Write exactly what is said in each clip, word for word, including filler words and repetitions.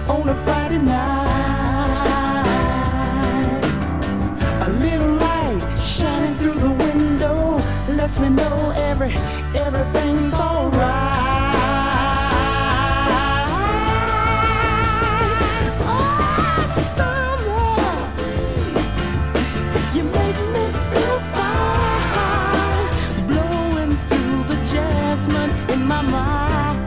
on a Friday night. A little light shining through the window lets me know every everything's alright. Oh, summer, you make me feel fine, blowing through the jasmine in my mind.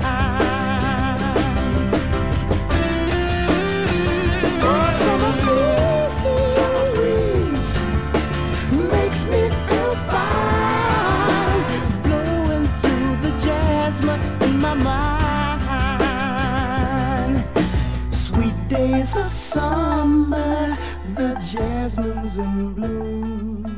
Oh, summer breeze, summer breeze makes me feel fine, blowing through the jasmine in my mind. Sweet days of summer, the jasmine's in bloom.